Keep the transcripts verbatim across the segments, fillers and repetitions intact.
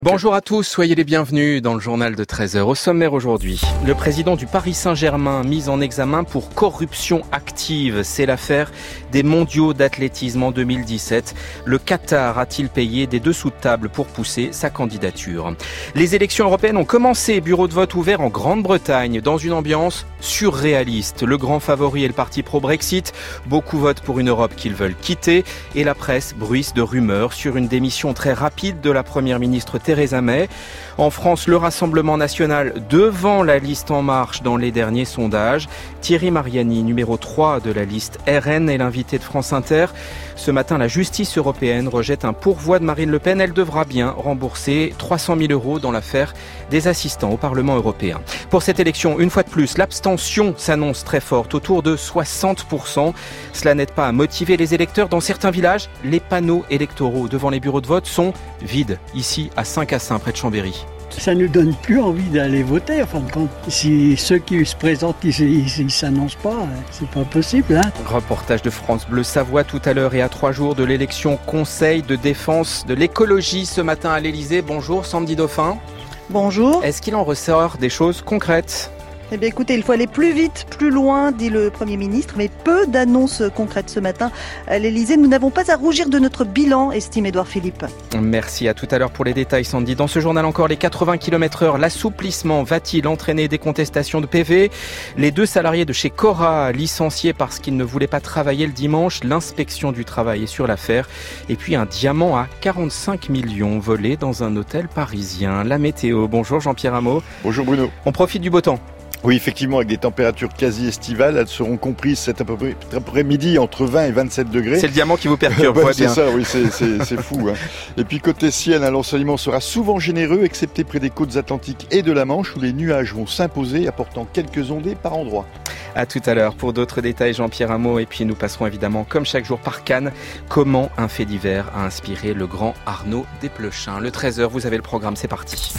Bonjour à tous, soyez les bienvenus dans le journal de treize heures. Au sommaire aujourd'hui, le président du Paris Saint-Germain mis en examen pour corruption active. C'est l'affaire des mondiaux d'athlétisme en deux mille dix-sept. Le Qatar a-t-il payé des dessous de table pour pousser sa candidature? Les élections européennes ont commencé, bureau de vote ouvert en Grande-Bretagne, dans une ambiance surréaliste. Le grand favori est le parti pro-Brexit. Beaucoup votent pour une Europe qu'ils veulent quitter. Et la presse bruisse de rumeurs sur une démission très rapide de la première ministre Theresa May. En France, le Rassemblement national devant la liste En Marche dans les derniers sondages. Thierry Mariani, numéro trois de la liste R N, est l'invité de France Inter. Ce matin, la justice européenne rejette un pourvoi de Marine Le Pen. Elle devra bien rembourser trois cent mille euros dans l'affaire des assistants au Parlement européen. Pour cette élection, une fois de plus, l'abstention s'annonce très forte, autour de soixante pour cent. Cela n'aide pas à motiver les électeurs. Dans certains villages, les panneaux électoraux devant les bureaux de vote sont vides. Ici, à Saint-Cassin, près de Chambéry. Ça ne nous donne plus envie d'aller voter, en fin de compte. Si ceux qui se présentent, ils ne s'annoncent pas, c'est pas possible. Hein. Reportage de France Bleu Savoie tout à l'heure et à trois jours de l'élection Conseil de défense de l'écologie ce matin à l'Elysée. Bonjour Sandy Dauphin. Bonjour. Est-ce qu'il en ressort des choses concrètes ? Eh bien écoutez, il faut aller plus vite, plus loin, dit le Premier ministre, mais peu d'annonces concrètes ce matin à l'Elysée. Nous n'avons pas à rougir de notre bilan, estime Édouard Philippe. Merci, à tout à l'heure pour les détails Sandy. Dans ce journal encore, les quatre-vingts kilomètres heure, l'assouplissement va-t-il entraîner des contestations de P V ? Les deux salariés de chez Cora licenciés parce qu'ils ne voulaient pas travailler le dimanche, l'inspection du travail est sur l'affaire. Et puis un diamant à quarante-cinq millions volé dans un hôtel parisien. La météo, bonjour Jean-Pierre Hameau. Bonjour Bruno. On profite du beau temps. Oui, effectivement, avec des températures quasi estivales, elles seront comprises cet après-midi entre vingt et vingt-sept degrés. C'est le diamant qui vous perturbe, ouais, ouais, c'est bien. ça, oui, c'est, c'est, c'est fou. Hein. Et puis côté ciel, l'ensoleillement sera souvent généreux, excepté près des côtes atlantiques et de la Manche, où les nuages vont s'imposer, apportant quelques ondées par endroits. À tout à l'heure pour d'autres détails, Jean-Pierre Hameau. Et puis nous passerons évidemment, comme chaque jour, par Cannes. Comment un fait divers a inspiré le grand Arnaud Desplechin. Le treize heures, vous avez le programme, c'est parti.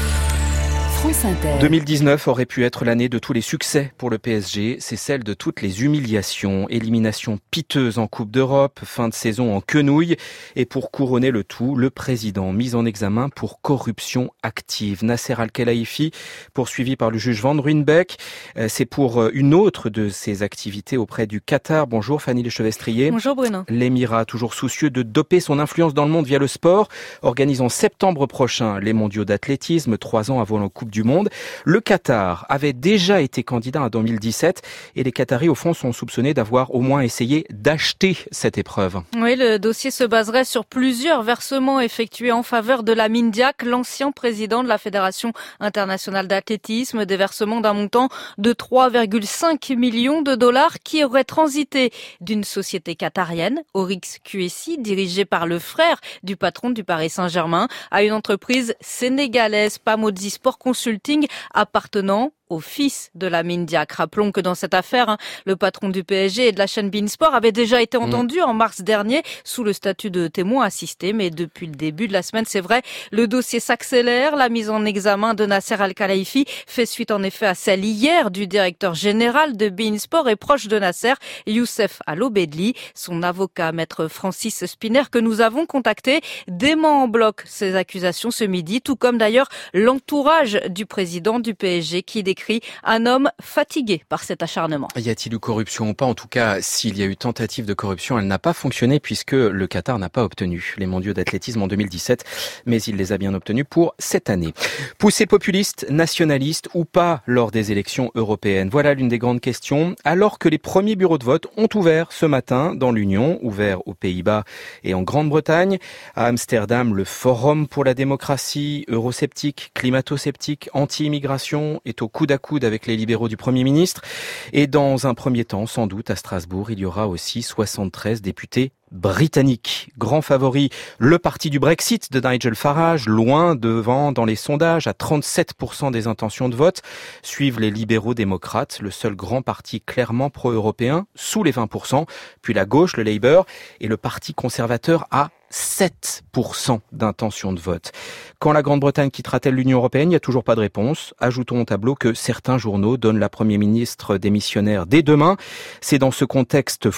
France Inter. deux mille dix-neuf aurait pu être l'année de tous les succès pour le P S G. C'est celle de toutes les humiliations. Élimination piteuse en Coupe d'Europe, fin de saison en quenouille. Et pour couronner le tout, le président mis en examen pour corruption active. Nasser Al-Khelaifi, poursuivi par le juge Van Ruynbeck. C'est pour une autre de ses activités auprès du Qatar. Bonjour Fanny Lechevestrier. Bonjour Bruno. L'Émirat, toujours soucieux de doper son influence dans le monde via le sport, organise en septembre prochain les mondiaux d'athlétisme, trois ans avant la Coupe du Monde. Le Qatar avait déjà été candidat en deux mille dix-sept et les Qataris, au fond, sont soupçonnés d'avoir au moins essayé d'acheter cette épreuve. Oui, le dossier se baserait sur plusieurs versements effectués en faveur de Lamine Diack, l'ancien président de la Fédération internationale d'athlétisme, des versements d'un montant de trois virgule cinq millions de dollars qui auraient transité d'une société qatarienne, Oryx Q S I, dirigée par le frère du patron du Paris Saint-Germain, à une entreprise sénégalaise, Pamodzi Sport Consulting, appartenant au fils de Lamine Diack. Rappelons que dans cette affaire, hein, le patron du P S G et de la chaîne beIN Sport avait déjà été entendu mmh. en mars dernier sous le statut de témoin assisté. Mais depuis le début de la semaine, c'est vrai, le dossier s'accélère. La mise en examen de Nasser Al-Khelaifi fait suite en effet à celle hier du directeur général de beIN Sport et proche de Nasser, Youssef Al-Obedli. Son avocat, maître Francis Spinner, que nous avons contacté, dément en bloc ces accusations ce midi, tout comme d'ailleurs l'entourage du président du P S G qui décrit un homme fatigué par cet acharnement. Y a-t-il eu corruption ou pas ? En tout cas, s'il y a eu tentative de corruption, elle n'a pas fonctionné puisque le Qatar n'a pas obtenu les mondiaux d'athlétisme en deux mille dix-sept, mais il les a bien obtenus pour cette année. Poussée populiste, nationaliste ou pas lors des élections européennes ? Voilà l'une des grandes questions. Alors que les premiers bureaux de vote ont ouvert ce matin dans l'Union, ouvert aux Pays-Bas et en Grande-Bretagne, à Amsterdam, le Forum pour la démocratie, eurosceptique, climato-sceptique, anti-immigration est au coude à coude avec les libéraux du Premier ministre. Et dans un premier temps, sans doute, à Strasbourg, il y aura aussi soixante-treize députés britanniques. Grand favori, le parti du Brexit de Nigel Farage, loin devant dans les sondages à trente-sept pour cent des intentions de vote. Suivent les libéraux démocrates, le seul grand parti clairement pro-européen, sous les vingt pour cent. Puis la gauche, le Labour, et le parti conservateur à sept pour cent d'intention de vote. Quand la Grande-Bretagne quittera-t-elle l'Union européenne ? Il n'y a toujours pas de réponse. Ajoutons au tableau que certains journaux donnent la Premier ministre démissionnaire dès demain. C'est dans ce contexte fou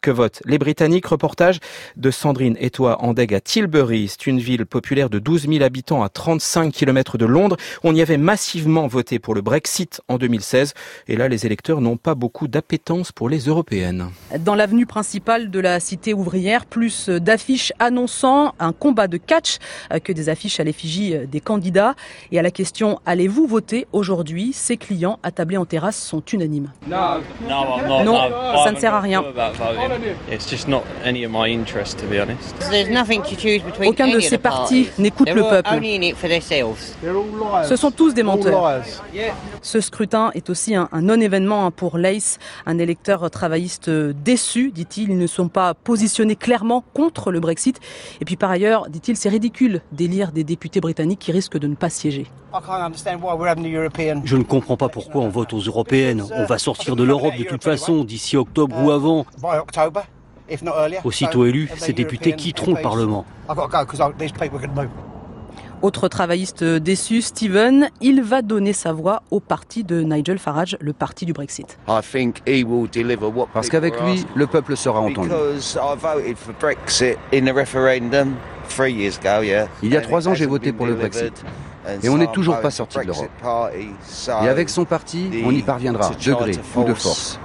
que votent les Britanniques. Reportage de Sandrine Etoa-Andeghe à Tilbury. C'est une ville populaire de douze mille habitants à trente-cinq kilomètres de Londres. On y avait massivement voté pour le Brexit en deux mille seize. Et là, les électeurs n'ont pas beaucoup d'appétence pour les européennes. Dans l'avenue principale de la cité ouvrière, plus d'affiches annonçant un combat de catch que des affiches à l'effigie des candidats. Et à la question « Allez-vous voter aujourd'hui ?», ces clients attablés en terrasse sont unanimes. Non, non, ça ne sert à rien. Aucun de ces partis n'écoute le peuple. Ce sont tous des menteurs. Ce scrutin est aussi un, un non-événement pour Lace, un électeur travailliste déçu, dit-il. Ils ne sont pas positionnés clairement contre le Brexit. Et puis par ailleurs, dit-il, c'est ridicule d'élire des députés britanniques qui risquent de ne pas siéger. Je ne comprends pas pourquoi on vote aux européennes. On va sortir de l'Europe de toute façon, d'ici octobre ou avant. Aussitôt élus, ces députés quitteront le Parlement. Autre travailliste déçu, Steven, il va donner sa voix au parti de Nigel Farage, le parti du Brexit. Parce qu'avec lui, le peuple sera entendu. Il y a trois ans, j'ai voté pour le Brexit. Et on n'est toujours pas sorti de l'Europe. Et avec son parti, on y parviendra, de gré ou de force.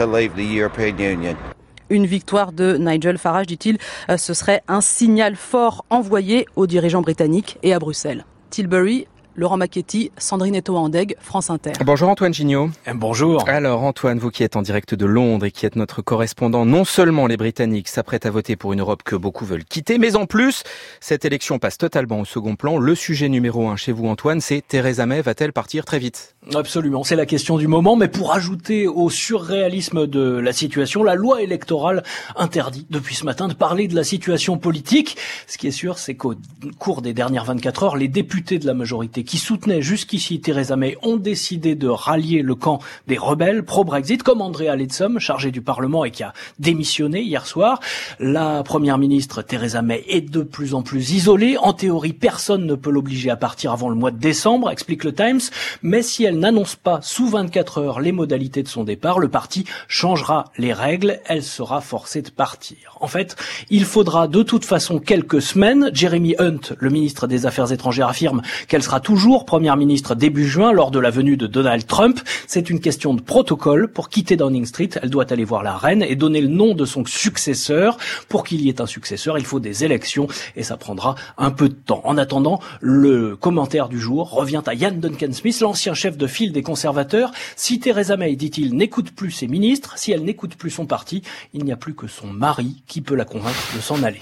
Une victoire de Nigel Farage, dit-il, ce serait un signal fort envoyé aux dirigeants britanniques et à Bruxelles. Tilbury, Laurent Macchetti, Sandrine Etoa-Andeghe, France Inter. Bonjour Antoine Gignot. Bonjour. Alors Antoine, vous qui êtes en direct de Londres et qui êtes notre correspondant, non seulement les Britanniques s'apprêtent à voter pour une Europe que beaucoup veulent quitter, mais en plus, cette élection passe totalement au second plan. Le sujet numéro un chez vous Antoine, c'est Theresa May va-t-elle partir très vite ? Absolument, c'est la question du moment, mais pour ajouter au surréalisme de la situation, la loi électorale interdit depuis ce matin de parler de la situation politique. Ce qui est sûr, c'est qu'au cours des dernières vingt-quatre heures, les députés de la majorité qui soutenaient jusqu'ici Theresa May ont décidé de rallier le camp des rebelles pro-Brexit, comme Andrea Leadsom, chargé du Parlement et qui a démissionné hier soir. La première ministre Theresa May est de plus en plus isolée. En théorie, personne ne peut l'obliger à partir avant le mois de décembre, explique le Times. Mais si elle n'annonce pas sous vingt-quatre heures les modalités de son départ, le parti changera les règles. Elle sera forcée de partir. En fait, il faudra de toute façon quelques semaines. Jeremy Hunt, le ministre des Affaires étrangères, affirme qu'elle sera toujours première ministre début juin lors de la venue de Donald Trump. C'est une question de protocole. Pour quitter Downing Street, elle doit aller voir la reine et donner le nom de son successeur. Pour qu'il y ait un successeur, il faut des élections et ça prendra un peu de temps. En attendant, le commentaire du jour revient à Ian Duncan-Smith, l'ancien chef de file des conservateurs. Si Theresa May, dit-il, n'écoute plus ses ministres, si elle n'écoute plus son parti, il n'y a plus que son mari qui peut la convaincre de s'en aller.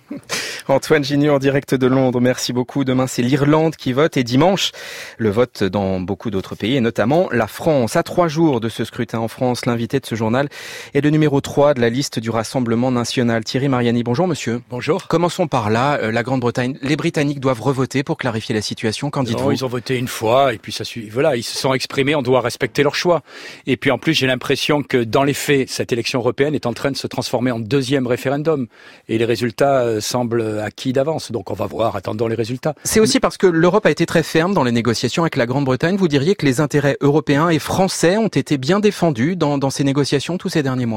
Antoine Gignot en direct de Londres, merci beaucoup. Demain, c'est l'Irlande qui vote et dimanche, le vote dans beaucoup d'autres pays et notamment la France. À trois jours de ce scrutin en France, l'invité de ce journal est le numéro trois de la liste du Rassemblement national. Thierry Mariani, bonjour monsieur. Bonjour. Commençons par là, la Grande-Bretagne. Les Britanniques doivent revoter pour clarifier la situation, qu'en dites-vous ? Non, ils ont voté une fois et puis ça suit. Voilà, ils se sont exprimés, on doit respecter leur choix. Et puis en plus, j'ai l'impression que dans les faits, cette élection européenne est en train de se transformer en deuxième référendum et les résultats euh, semblent acquis d'avance. Donc on va voir, attendons les résultats. C'est aussi parce que l'Europe a été très ferme dans les négociations avec la Grande-Bretagne. Vous diriez que les intérêts européens et français ont été bien défendus dans, dans ces négociations tous ces derniers mois ?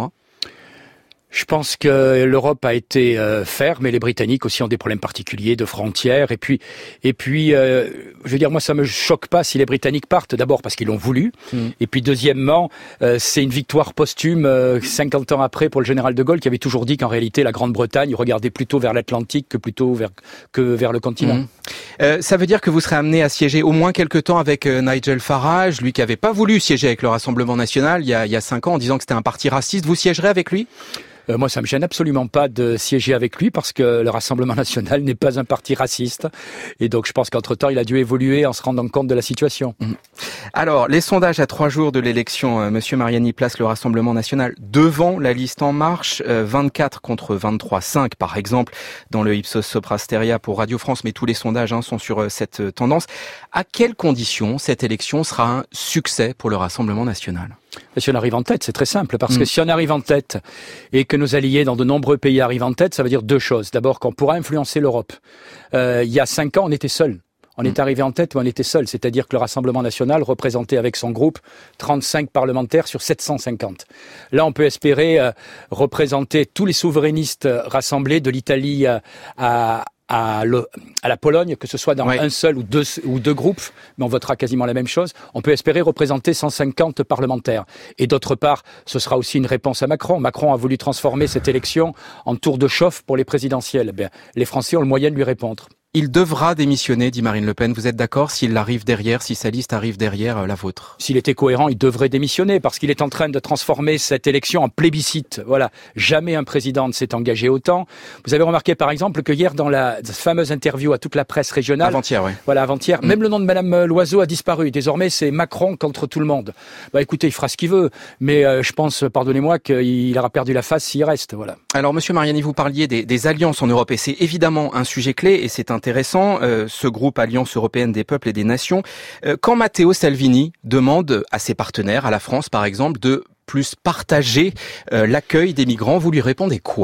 Je pense que l'Europe a été euh, ferme et les Britanniques aussi ont des problèmes particuliers de frontières. Et puis, et puis, euh, je veux dire, moi, ça me choque pas si les Britanniques partent. D'abord parce qu'ils l'ont voulu. Mmh. Et puis, deuxièmement, euh, c'est une victoire posthume euh, cinquante ans après pour le général de Gaulle qui avait toujours dit qu'en réalité, la Grande-Bretagne regardait plutôt vers l'Atlantique que plutôt vers que vers le continent. Mmh. Euh, ça veut dire que vous serez amené à siéger au moins quelque temps avec euh, Nigel Farage, lui qui avait pas voulu siéger avec le Rassemblement national il y a, il y a cinq ans en disant que c'était un parti raciste. Vous siégerez avec lui ? Euh, moi, ça me gêne absolument pas de siéger avec lui parce que le Rassemblement national n'est pas un parti raciste. Et donc, je pense qu'entre-temps, il a dû évoluer en se rendant compte de la situation. Mmh. Alors, les sondages à trois jours de l'élection, euh, Monsieur Mariani place le Rassemblement national devant la liste En Marche, euh, vingt-quatre contre vingt-trois virgule cinq par exemple, dans le Ipsos Soprasteria pour Radio France, mais tous les sondages hein, sont sur euh, cette euh, tendance. À quelles conditions cette élection sera un succès pour le Rassemblement national ? Si on arrive en tête, c'est très simple, parce mmh. que si on arrive en tête et que nos alliés dans de nombreux pays arrivent en tête, ça veut dire deux choses. D'abord, qu'on pourra influencer l'Europe. Euh, il y a cinq ans, on était seuls. On est arrivé en tête, mais on était seul. C'est-à-dire que le Rassemblement national représentait avec son groupe trente-cinq parlementaires sur sept cent cinquante. Là, on peut espérer euh, représenter tous les souverainistes rassemblés de l'Italie à, à À, le, à la Pologne, que ce soit dans ouais. un seul ou deux, ou deux groupes, mais on votera quasiment la même chose, on peut espérer représenter cent cinquante parlementaires. Et d'autre part, ce sera aussi une réponse à Macron. Macron a voulu transformer cette élection en tour de chauffe pour les présidentielles. Bien, les Français ont le moyen de lui répondre. Il devra démissionner, dit Marine Le Pen. Vous êtes d'accord s'il arrive derrière, si sa liste arrive derrière euh, la vôtre? S'il était cohérent, il devrait démissionner parce qu'il est en train de transformer cette élection en plébiscite. Voilà. Jamais un président ne s'est engagé autant. Vous avez remarqué par exemple que hier dans la fameuse interview à toute la presse régionale. Avant-hier, oui. Voilà, avant-hier. Mmh. Même le nom de Madame Loiseau a disparu. Désormais, c'est Macron contre tout le monde. Bah écoutez, il fera ce qu'il veut. Mais euh, je pense, pardonnez-moi, qu'il aura perdu la face s'il reste. Voilà. Alors, Monsieur Mariani, vous parliez des, des alliances en Europe et c'est évidemment un sujet clé et c'est intéressant. Euh, ce groupe Alliance européenne des peuples et des nations. Euh, quand Matteo Salvini demande à ses partenaires, à la France par exemple, de plus partager euh, l'accueil des migrants, vous lui répondez quoi ?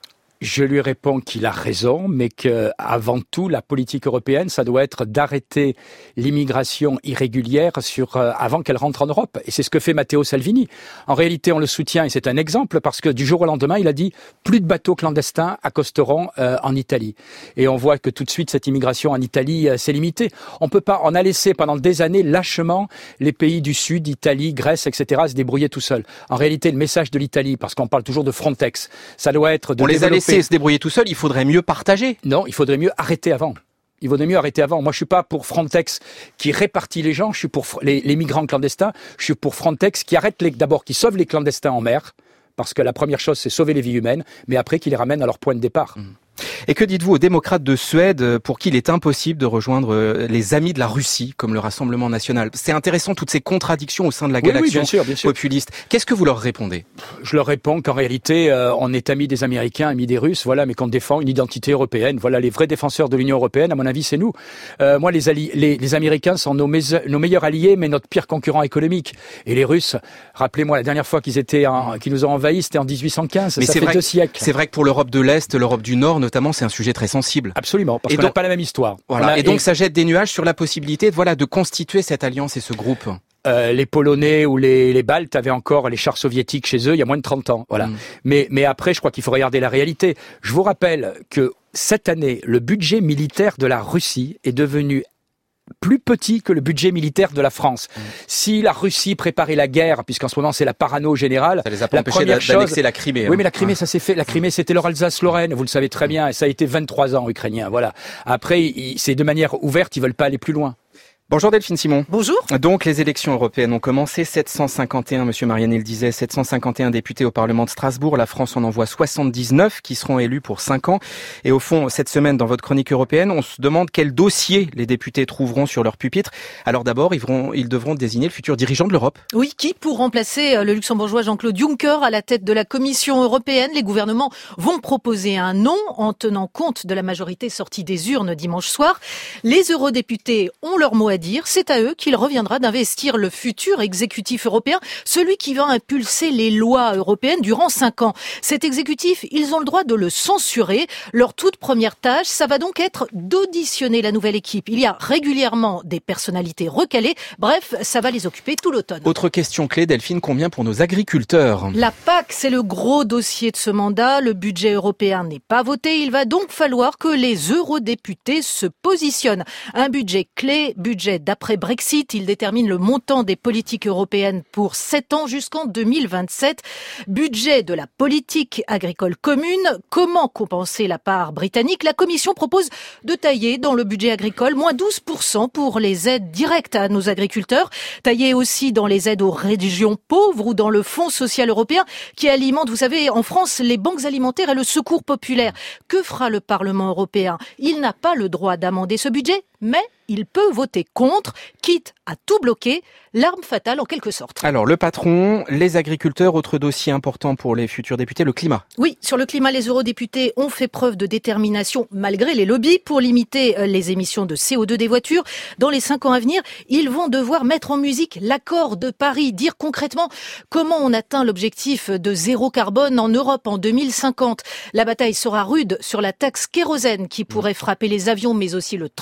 Je lui réponds qu'il a raison, mais que avant tout, la politique européenne, ça doit être d'arrêter l'immigration irrégulière sur euh, avant qu'elle rentre en Europe. Et c'est ce que fait Matteo Salvini. En réalité, on le soutient et c'est un exemple parce que du jour au lendemain, il a dit plus de bateaux clandestins accosteront euh, en Italie. Et on voit que tout de suite, cette immigration en Italie euh, s'est limitée. On peut pas, on a laissé pendant des années lâchement les pays du Sud, Italie, Grèce, et cetera, se débrouiller tout seuls. En réalité, le message de l'Italie, parce qu'on parle toujours de Frontex, ça doit être de on les a laissés se débrouiller tout seul, il faudrait mieux partager. Non, il faudrait mieux arrêter avant. Il vaudrait mieux arrêter avant. Moi, je suis pas pour Frontex qui répartit les gens. Je suis pour les, les migrants clandestins. Je suis pour Frontex qui arrête les, d'abord, qui sauve les clandestins en mer. Parce que la première chose, c'est sauver les vies humaines. Mais après, qui les ramène à leur point de départ. Mmh. Et que dites-vous aux démocrates de Suède pour qui il est impossible de rejoindre les amis de la Russie comme le Rassemblement national? C'est intéressant toutes ces contradictions au sein de la galaxie oui, oui, bien sûr, bien sûr. populiste. Qu'est-ce que vous leur répondez? Je leur réponds qu'en réalité, euh, on est amis des Américains, amis des Russes, voilà, mais qu'on défend une identité européenne. Voilà, les vrais défenseurs de l'Union européenne, à mon avis, c'est nous. Euh, moi, les, alli- les, les Américains sont nos, me- nos meilleurs alliés, mais notre pire concurrent économique. Et les Russes, rappelez-moi, la dernière fois qu'ils étaient, en, qu'ils nous ont envahis, c'était en dix-huit cent quinze. Mais ça c'est fait vrai, deux siècles. C'est vrai que pour l'Europe de l'Est, l'Europe du Nord, notamment, c'est un sujet très sensible. Absolument, parce et qu'on n'a pas la même histoire. Voilà. A, et donc et... ça jette des nuages sur la possibilité, voilà, de constituer cette alliance et ce groupe. Euh, les Polonais ou les, les Baltes avaient encore les chars soviétiques chez eux il y a moins de trente ans. Voilà. Mmh. Mais, mais après, je crois qu'il faut regarder la réalité. Je vous rappelle que cette année, le budget militaire de la Russie est devenu plus petit que le budget militaire de la France. Mmh. Si la Russie préparait la guerre, puisqu'en ce moment c'est la parano générale, ça les a pas empêchés d'annexer chose... la Crimée. Hein. Oui, mais la Crimée, ouais. ça s'est fait. La Crimée, c'était leur Alsace-Lorraine, vous le savez très bien, et ça a été vingt-trois ans ukrainien. Voilà. Après, ils, c'est de manière ouverte, ils veulent pas aller plus loin. Bonjour Delphine Simon. Bonjour. Donc les élections européennes ont commencé, sept cent cinquante et un, Monsieur Mariani le disait, sept cent cinquante et un députés au Parlement de Strasbourg. La France en envoie soixante-dix-neuf qui seront élus pour cinq ans. Et au fond, cette semaine, dans votre chronique européenne, on se demande quel dossier les députés trouveront sur leur pupitre. Alors d'abord, ils, vont, ils devront désigner le futur dirigeant de l'Europe. Oui, qui pour remplacer le luxembourgeois Jean-Claude Juncker à la tête de la Commission européenne. Les gouvernements vont proposer un nom en tenant compte de la majorité sortie des urnes dimanche soir. Les eurodéputés ont leur mot à dire. C'est à eux qu'il reviendra d'investir le futur exécutif européen, celui qui va impulser les lois européennes durant cinq ans. Cet exécutif, ils ont le droit de le censurer. Leur toute première tâche, ça va donc être d'auditionner la nouvelle équipe. Il y a régulièrement des personnalités recalées. Bref, ça va les occuper tout l'automne. Autre question clé, Delphine, combien pour nos agriculteurs? La P A C, c'est le gros dossier de ce mandat. Le budget européen n'est pas voté. Il va donc falloir que les eurodéputés se positionnent. Un budget clé, budget d'après Brexit, il détermine le montant des politiques européennes pour sept ans jusqu'en deux mille vingt-sept. Budget de la politique agricole commune. Comment compenser la part britannique? La Commission propose de tailler dans le budget agricole moins douze pour cent pour les aides directes à nos agriculteurs. Tailler aussi dans les aides aux régions pauvres ou dans le Fonds social européen qui alimente, vous savez, en France, les banques alimentaires et le secours populaire. Que fera le Parlement européen? Il n'a pas le droit d'amender ce budget, mais il peut voter contre, quitte à tout bloquer, l'arme fatale en quelque sorte. Alors, le patron, les agriculteurs, autre dossier important pour les futurs députés, le climat. Oui, sur le climat, les eurodéputés ont fait preuve de détermination, malgré les lobbies, pour limiter les émissions de C O deux des voitures. Dans les cinq ans à venir, ils vont devoir mettre en musique l'accord de Paris, dire concrètement comment on atteint l'objectif de zéro carbone en Europe en deux mille cinquante. La bataille sera rude sur la taxe kérosène qui pourrait frapper les avions, mais aussi le transport maritime.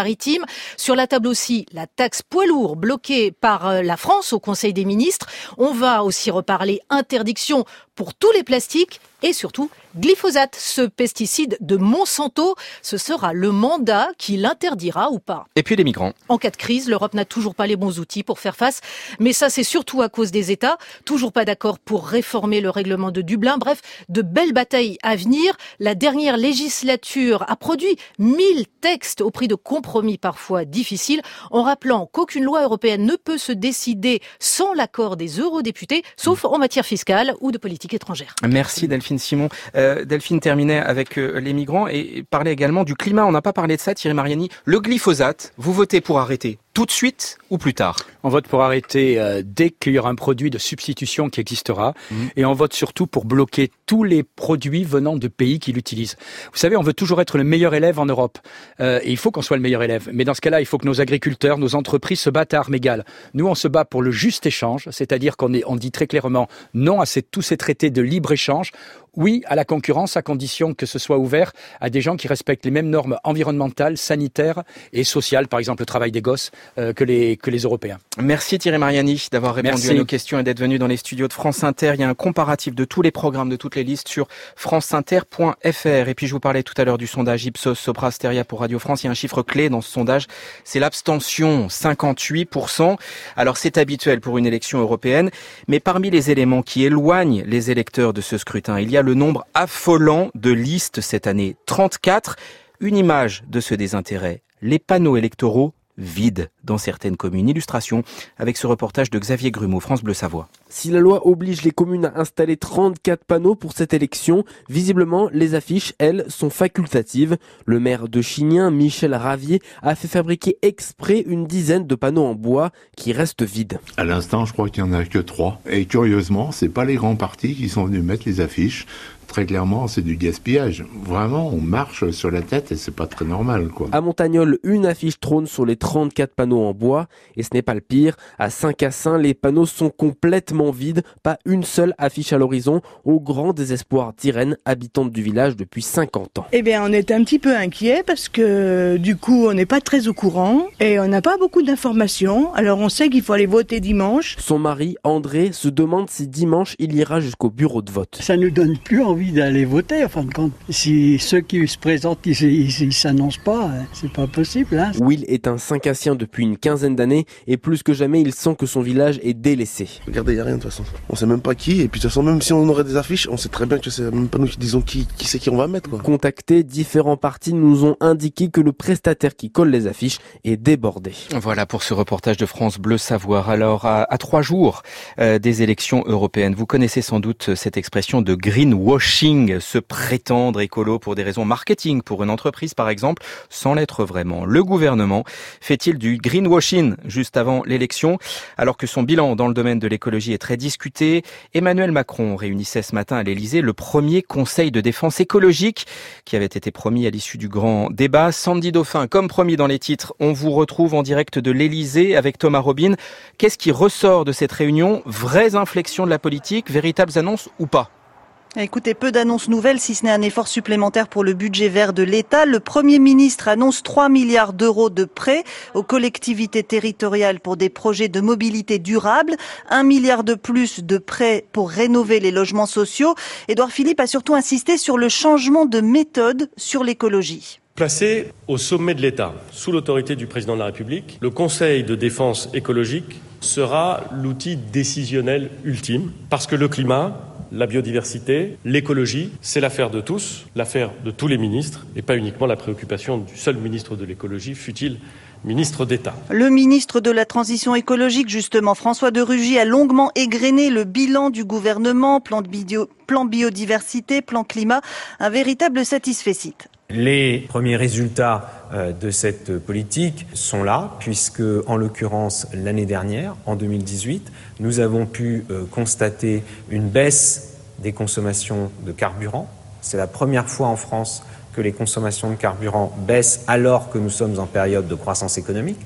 maritimes. Sur la table aussi, la taxe poids lourd bloquée par la France au Conseil des ministres. On va aussi reparler interdiction pour tous les plastiques et surtout glyphosate, ce pesticide de Monsanto. Ce sera le mandat qui l'interdira ou pas. Et puis les migrants. En cas de crise, l'Europe n'a toujours pas les bons outils pour faire face. Mais ça, c'est surtout à cause des États. Toujours pas d'accord pour réformer le règlement de Dublin. Bref, de belles batailles à venir. La dernière législature a produit mille textes au prix de compromis parfois difficiles, en rappelant qu'aucune loi européenne ne peut se décider sans l'accord des eurodéputés, sauf en matière fiscale ou de politique étrangère. Merci Delphine Simon. Euh, Delphine terminait avec euh, les migrants et parlait également du climat. On n'a pas parlé de ça, Thierry Mariani. Le glyphosate, vous votez pour arrêter tout de suite ou plus tard? On vote pour arrêter euh, dès qu'il y aura un produit de substitution qui existera. Mmh. Et on vote surtout pour bloquer tous les produits venant de pays qui l'utilisent. Vous savez, on veut toujours être le meilleur élève en Europe. Euh, et il faut qu'on soit le meilleur élève. Mais dans ce cas-là, il faut que nos agriculteurs, nos entreprises se battent à armes égales. Nous, on se bat pour le juste échange, c'est-à-dire qu'on est, on dit très clairement non à ces, tous ces traités de libre-échange. Oui à la concurrence, à condition que ce soit ouvert à des gens qui respectent les mêmes normes environnementales, sanitaires et sociales, par exemple le travail des gosses, euh, que les que les Européens. Merci Thierry Mariani d'avoir répondu Merci. à nos questions et d'être venu dans les studios de France Inter. Il y a un comparatif de tous les programmes, de toutes les listes sur franceinter point f r. Et puis je vous parlais tout à l'heure du sondage Ipsos Sopra Steria pour Radio France. Il y a un chiffre clé dans ce sondage, c'est l'abstention, cinquante-huit pour cent. Alors c'est habituel pour une élection européenne, mais parmi les éléments qui éloignent les électeurs de ce scrutin, il y a le nombre affolant de listes cette année, trente-quatre. Une image de ce désintérêt, les panneaux électoraux vides dans certaines communes. Illustration avec ce reportage de Xavier Grumeau, France Bleu Savoie. Si la loi oblige les communes à installer trente-quatre panneaux pour cette élection, visiblement les affiches, elles, sont facultatives. Le maire de Chignin, Michel Ravier, a fait fabriquer exprès une dizaine de panneaux en bois qui restent vides. À l'instant, je crois qu'il n'y en a que trois. Et curieusement, c'est pas les grands partis qui sont venus mettre les affiches. Très clairement, c'est du gaspillage. Vraiment, on marche sur la tête et c'est pas très normal, quoi. À Montagnol, une affiche trône sur les trente-quatre panneaux en bois. Et ce n'est pas le pire. À Saint-Cassin, les panneaux sont complètement vides. Pas une seule affiche à l'horizon, au grand désespoir d'Irène, habitante du village depuis cinquante ans. Eh bien, on est un petit peu inquiet parce que, du coup, on n'est pas très au courant et on n'a pas beaucoup d'informations. Alors, on sait qu'il faut aller voter dimanche. Son mari, André, se demande si dimanche, il ira jusqu'au bureau de vote. Ça nous donne plus envie d'aller voter, en fin de compte. Si ceux qui se présentent, ils, ils, ils s'annoncent pas, c'est pas possible. Hein. Will est un Saint-Cassien depuis une quinzaine d'années et plus que jamais, il sent que son village est délaissé. Regardez, il n'y a rien de toute façon. On sait même pas qui, et puis de toute façon, même si on aurait des affiches, on sait très bien que c'est même pas nous qui disons qui, qui c'est qui on va mettre. Quoi. Contactés, différents partis nous ont indiqué que le prestataire qui colle les affiches est débordé. Voilà pour ce reportage de France Bleu Savoie. Alors, à, à trois jours euh, des élections européennes, vous connaissez sans doute cette expression de greenwashing, se prétendre écolo pour des raisons marketing, pour une entreprise par exemple, sans l'être vraiment. Le gouvernement fait-il du greenwashing juste avant l'élection, alors que son bilan dans le domaine de l'écologie est très discuté? Emmanuel Macron réunissait ce matin à l'Elysée le premier conseil de défense écologique qui avait été promis à l'issue du grand débat. Sandy Dauphin, comme promis dans les titres, on vous retrouve en direct de l'Elysée avec Thomas Robin. Qu'est-ce qui ressort de cette réunion? Vraies inflexions de la politique, véritables annonces ou pas? Écoutez, peu d'annonces nouvelles, si ce n'est un effort supplémentaire pour le budget vert de l'État. Le Premier ministre annonce trois milliards d'euros de prêts aux collectivités territoriales pour des projets de mobilité durable. Un milliard de plus de prêts pour rénover les logements sociaux. Édouard Philippe a surtout insisté sur le changement de méthode sur l'écologie. Placé au sommet de l'État, sous l'autorité du président de la République, le Conseil de défense écologique sera l'outil décisionnel ultime parce que le climat, la biodiversité, l'écologie, c'est l'affaire de tous, l'affaire de tous les ministres et pas uniquement la préoccupation du seul ministre de l'écologie, fût-il ministre d'État. Le ministre de la Transition écologique, justement, François de Rugy, a longuement égrené le bilan du gouvernement, plan, de bio, plan biodiversité, plan climat, un véritable satisfecit. Les premiers résultats de cette politique sont là, puisque, en l'occurrence, l'année dernière, en deux mille dix-huit, nous avons pu constater une baisse des consommations de carburant. C'est la première fois en France que les consommations de carburant baissent alors que nous sommes en période de croissance économique.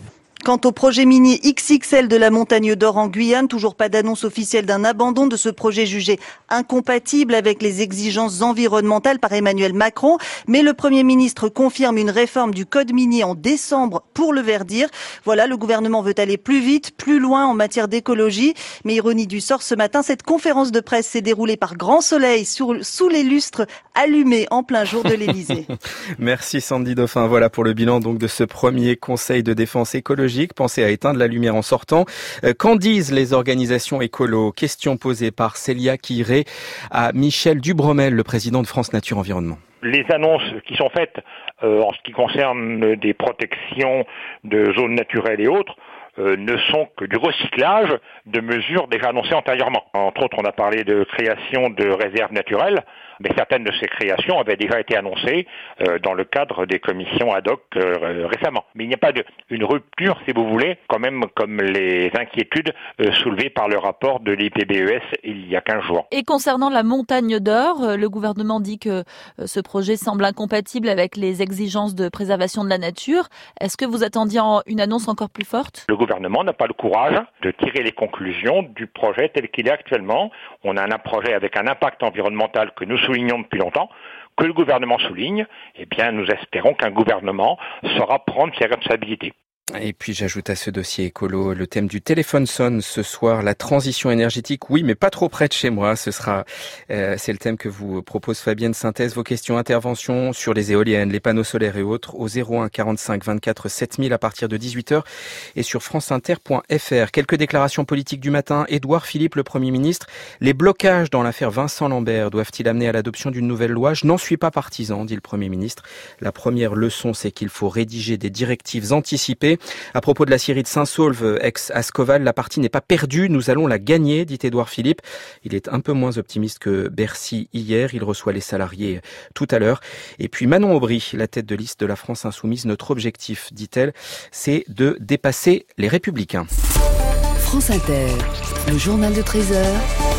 Quant au projet mini X X L de la Montagne d'Or en Guyane, toujours pas d'annonce officielle d'un abandon de ce projet jugé incompatible avec les exigences environnementales par Emmanuel Macron. Mais le Premier ministre confirme une réforme du code minier en décembre pour le verdir. Voilà, le gouvernement veut aller plus vite, plus loin en matière d'écologie. Mais ironie du sort, ce matin, cette conférence de presse s'est déroulée par grand soleil sur, sous les lustres allumés en plein jour de l'Élysée. Merci Sandy Dauphin. Voilà pour le bilan donc de ce premier conseil de défense écologique. Pensez à éteindre la lumière en sortant. Euh, qu'en disent les organisations écolo? Question posée par Célia Quiré à Michel Dubromel, le président de France Nature Environnement. Les annonces qui sont faites euh, en ce qui concerne des protections de zones naturelles et autres euh, ne sont que du recyclage de mesures déjà annoncées antérieurement. Entre autres, on a parlé de création de réserves naturelles, mais certaines de ces créations avaient déjà été annoncées euh, dans le cadre des commissions ad hoc euh, récemment. Mais il n'y a pas de une rupture, si vous voulez, quand même comme les inquiétudes euh, soulevées par le rapport de l'I P B E S il y a quinze jours. Et concernant la Montagne d'Or, le gouvernement dit que ce projet semble incompatible avec les exigences de préservation de la nature. Est-ce que vous attendiez une annonce encore plus forte? Le gouvernement n'a pas le courage de tirer les conclusions du projet tel qu'il est actuellement. On a un projet avec un impact environnemental que nous soulignons depuis longtemps, que le gouvernement souligne. Eh bien, nous espérons qu'un gouvernement saura prendre ses responsabilités. Et puis j'ajoute à ce dossier écolo le thème du téléphone sonne ce soir, la transition énergétique, oui mais pas trop près de chez moi, ce sera euh, c'est le thème que vous propose Fabienne Synthèse. Vos questions, interventions sur les éoliennes, les panneaux solaires et autres au zéro un quarante-cinq vingt-quatre sept mille à partir de dix-huit heures et sur franceinter point f r. Quelques déclarations politiques du matin. Édouard Philippe, le Premier ministre, les blocages dans l'affaire Vincent Lambert doivent-ils amener à l'adoption d'une nouvelle loi? Je n'en suis pas partisan, dit le Premier ministre. La première leçon, c'est qu'il faut rédiger des directives anticipées. À propos de la scierie de Saint-Saulve, ex-Ascoval, la partie n'est pas perdue, nous allons la gagner, dit Édouard Philippe. Il est un peu moins optimiste que Bercy hier, il reçoit les salariés tout à l'heure. Et puis Manon Aubry, la tête de liste de la France Insoumise, notre objectif, dit-elle, c'est de dépasser les Républicains. France Inter, le journal de treize heures.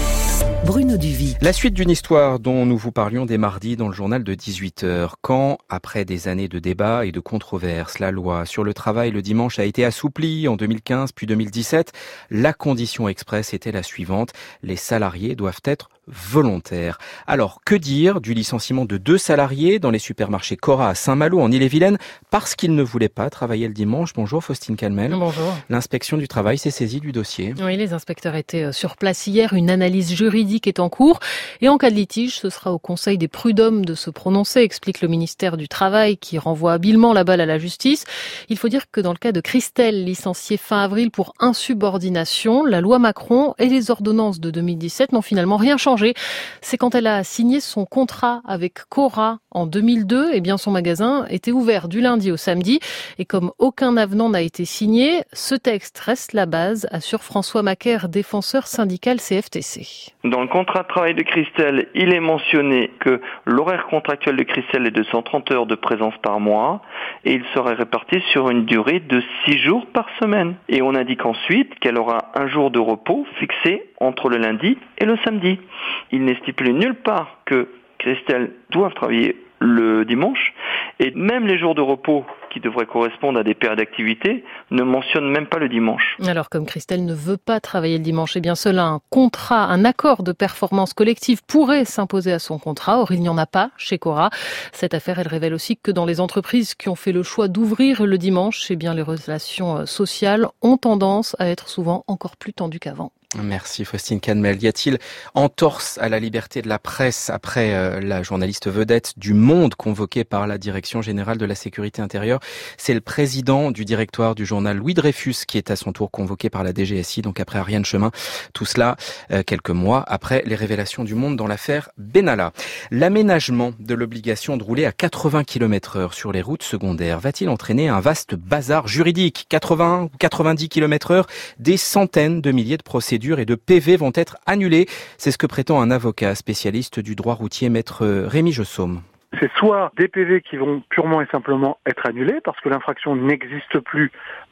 Bruno Duvy. La suite d'une histoire dont nous vous parlions dès mardi dans le journal de dix-huit heures. Quand, après des années de débats et de controverses, la loi sur le travail le dimanche a été assouplie en deux mille quinze puis deux mille dix-sept, la condition express était la suivante. Les salariés doivent être volontaires. Alors, que dire du licenciement de deux salariés dans les supermarchés Cora à Saint-Malo en Ille-et-Vilaine parce qu'ils ne voulaient pas travailler le dimanche? Bonjour Faustine Calmel. Bonjour. L'inspection du travail s'est saisie du dossier. Oui, les inspecteurs étaient sur place hier. Une analyse juridique est en cours. Et en cas de litige, ce sera au Conseil des prud'hommes de se prononcer, explique le ministère du Travail qui renvoie habilement la balle à la justice. Il faut dire que dans le cas de Christelle, licenciée fin avril pour insubordination, la loi Macron et les ordonnances de deux mille dix-sept n'ont finalement rien changé. C'est quand elle a signé son contrat avec Cora en deux mille deux, et bien son magasin était ouvert du lundi au samedi. Et comme aucun avenant n'a été signé, ce texte reste la base, assure François Macaire, défenseur syndical C F T C. Dans le contrat de travail de Christelle, il est mentionné que l'horaire contractuel de Christelle est de cent trente heures de présence par mois et il serait réparti sur une durée de six jours par semaine. Et on indique ensuite qu'elle aura un jour de repos fixé entre le lundi et le samedi. Il n'est stipulé nulle part que Christelle doive travailler le dimanche et même les jours de repos qui devraient correspondre à des périodes d'activité ne mentionnent même pas le dimanche. Alors comme Christelle ne veut pas travailler le dimanche, eh bien cela, un contrat, un accord de performance collective pourrait s'imposer à son contrat. Or il n'y en a pas chez Cora. Cette affaire, elle révèle aussi que dans les entreprises qui ont fait le choix d'ouvrir le dimanche, eh bien les relations sociales ont tendance à être souvent encore plus tendues qu'avant. Merci Faustine Calmel. Y a-t-il entorse à la liberté de la presse après euh, la journaliste vedette du Monde convoquée par la Direction générale de la sécurité intérieure? C'est le président du directoire du journal Louis Dreyfus qui est à son tour convoqué par la D G S I, donc après Ariane Chemin. Tout cela euh, quelques mois après les révélations du Monde dans l'affaire Benalla. L'aménagement de l'obligation de rouler à quatre-vingts kilomètres heure sur les routes secondaires va-t-il entraîner un vaste bazar juridique? quatre-vingts ou quatre-vingt-dix kilomètres heure, des centaines de milliers de procédures et de P V vont être annulés. C'est ce que prétend un avocat spécialiste du droit routier, maître Rémi Jossaume. C'est soit des P V qui vont purement et simplement être annulés parce que l'infraction n'existe plus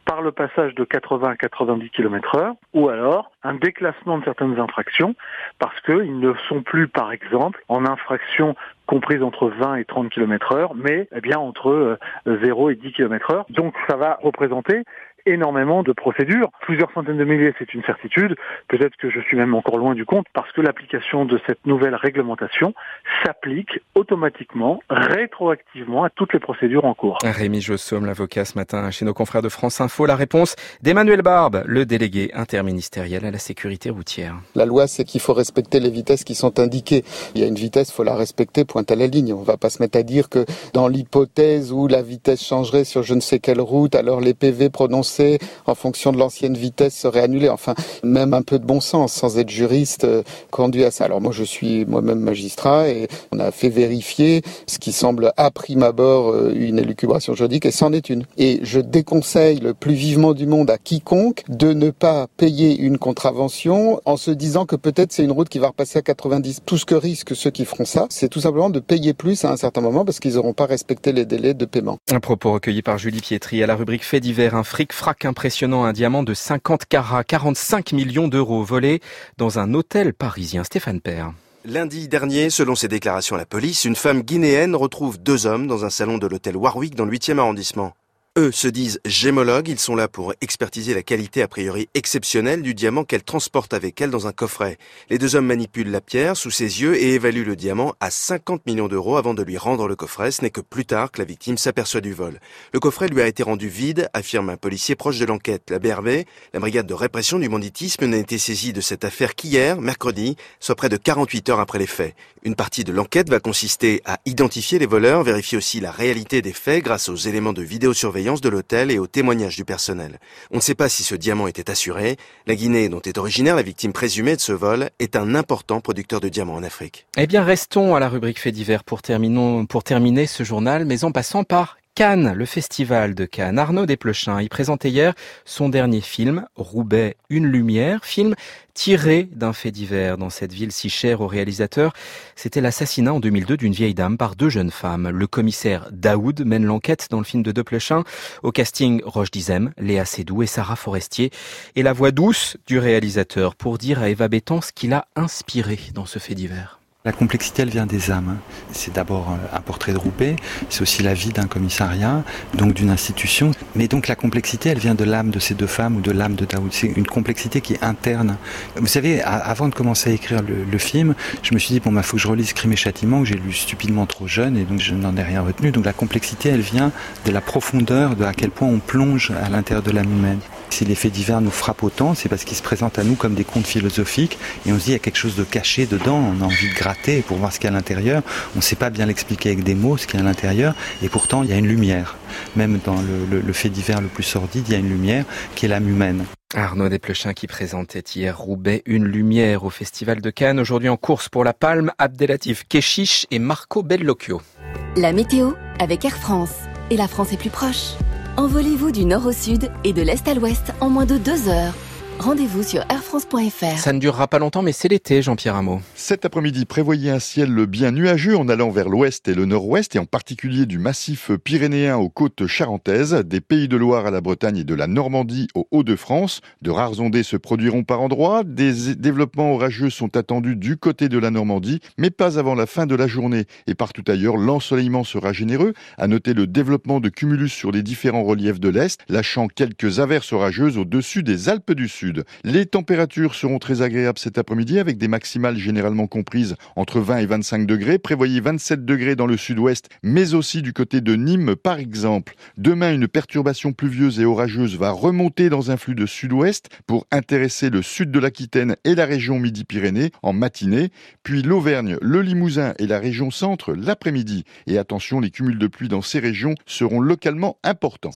par le passage de quatre-vingts à quatre-vingt-dix kilomètres heure, ou alors un déclassement de certaines infractions, parce qu'ils ne sont plus, par exemple, en infraction comprise entre vingt et trente kilomètres heure, mais eh bien entre zéro et dix kilomètres heure. Donc ça va représenter énormément de procédures. Plusieurs centaines de milliers, c'est une certitude. Peut-être que je suis même encore loin du compte, parce que l'application de cette nouvelle réglementation s'applique automatiquement, rétroactivement à toutes les procédures en cours. Rémi Jossaume, l'avocat ce matin chez nos confrères de France Info. La réponse d'Emmanuel Barbe, le délégué interministériel à la sécurité routière. La loi, c'est qu'il faut respecter les vitesses qui sont indiquées. Il y a une vitesse, il faut la respecter, pointe à la ligne. On ne va pas se mettre à dire que dans l'hypothèse où la vitesse changerait sur je ne sais quelle route, alors les P V prononcés en fonction de l'ancienne vitesse serait annulé. Enfin, même un peu de bon sens, sans être juriste, euh, conduit à ça. Alors moi, je suis moi-même magistrat et on a fait vérifier ce qui semble à prime abord euh, une élucubration juridique, et c'en est une. Et je déconseille le plus vivement du monde à quiconque de ne pas payer une contravention en se disant que peut-être c'est une route qui va repasser à quatre-vingt-dix. Tout ce que risquent ceux qui feront ça, c'est tout simplement de payer plus à un certain moment parce qu'ils n'auront pas respecté les délais de paiement. Un propos recueilli par Julie Pietri à la rubrique Fait divers. Un fric frac impressionnant, un diamant de cinquante carats, quarante-cinq millions d'euros volés dans un hôtel parisien. Stéphane Père. Lundi dernier, selon ses déclarations à la police, une femme guinéenne retrouve deux hommes dans un salon de l'hôtel Warwick dans le huitième arrondissement. Eux se disent gémologues, ils sont là pour expertiser la qualité a priori exceptionnelle du diamant qu'elle transporte avec elle dans un coffret. Les deux hommes manipulent la pierre sous ses yeux et évaluent le diamant à cinquante millions d'euros avant de lui rendre le coffret. Ce n'est que plus tard que la victime s'aperçoit du vol. Le coffret lui a été rendu vide, affirme un policier proche de l'enquête. La B R B, la brigade de répression du banditisme, n'a été saisie de cette affaire qu'hier, mercredi, soit près de quarante-huit heures après les faits. Une partie de l'enquête va consister à identifier les voleurs, vérifier aussi la réalité des faits grâce aux éléments de vidéosurveillance de l'hôtel et aux témoignages du personnel. On ne sait pas si ce diamant était assuré. La Guinée, dont est originaire la victime présumée de ce vol, est un important producteur de diamants en Afrique. Eh bien, restons à la rubrique Fait divers pour, terminons, pour terminer ce journal, mais en passant par Cannes, le festival de Cannes. Arnaud Desplechin y présentait hier son dernier film, Roubaix, une lumière, film tiré d'un fait divers dans cette ville si chère au réalisateur. C'était l'assassinat en deux mille deux d'une vieille dame par deux jeunes femmes. Le commissaire Daoud mène l'enquête dans le film de Desplechin. Au casting, Roche Dizem, Léa Seydoux et Sarah Forestier. Et la voix douce du réalisateur pour dire à Eva Bétan ce qui l'a inspiré dans ce fait divers. La complexité, elle vient des âmes. C'est d'abord un portrait de Roubaix, c'est aussi la vie d'un commissariat, donc d'une institution. Mais donc la complexité, elle vient de l'âme de ces deux femmes ou de l'âme de Daoud. C'est une complexité qui est interne. Vous savez, avant de commencer à écrire le, le film, je me suis dit, bon, bah, faut que je relise Crime et Châtiment, que j'ai lu stupidement trop jeune, et donc je n'en ai rien retenu. Donc la complexité, elle vient de la profondeur, de à quel point on plonge à l'intérieur de l'âme humaine. Si les faits divers nous frappent autant, c'est parce qu'ils se présentent à nous comme des contes philosophiques et on se dit il y a quelque chose de caché dedans, on a envie de gratter pour voir ce qu'il y a à l'intérieur. On ne sait pas bien l'expliquer avec des mots ce qu'il y a à l'intérieur et pourtant il y a une lumière. Même dans le, le, le fait divers le plus sordide, il y a une lumière qui est l'âme humaine. Arnaud Desplechin qui présentait hier Roubaix, une lumière au Festival de Cannes. Aujourd'hui en course pour la Palme, Abdelatif Kechiche et Marco Bellocchio. La météo avec Air France. Et la France est plus proche. Envolez-vous du nord au sud et de l'est à l'ouest en moins de deux heures. Rendez-vous sur air france point f r. Ça ne durera pas longtemps, mais c'est l'été, Jean-Pierre Hameau. Cet après-midi, prévoyez un ciel bien nuageux en allant vers l'ouest et le nord-ouest, et en particulier du massif pyrénéen aux côtes charentaises, des Pays de Loire à la Bretagne et de la Normandie aux Hauts-de-France. De rares ondées se produiront par endroits. Des développements orageux sont attendus du côté de la Normandie, mais pas avant la fin de la journée. Et partout ailleurs, l'ensoleillement sera généreux. À noter le développement de cumulus sur les différents reliefs de l'Est, lâchant quelques averses orageuses au-dessus des Alpes du Sud. Les températures seront très agréables cet après-midi avec des maximales généralement comprises entre vingt et vingt-cinq degrés. Prévoyez vingt-sept degrés dans le sud-ouest, mais aussi du côté de Nîmes par exemple. Demain, une perturbation pluvieuse et orageuse va remonter dans un flux de sud-ouest pour intéresser le sud de l'Aquitaine et la région Midi-Pyrénées en matinée, puis l'Auvergne, le Limousin et la région centre l'après-midi. Et attention, les cumuls de pluie dans ces régions seront localement importants.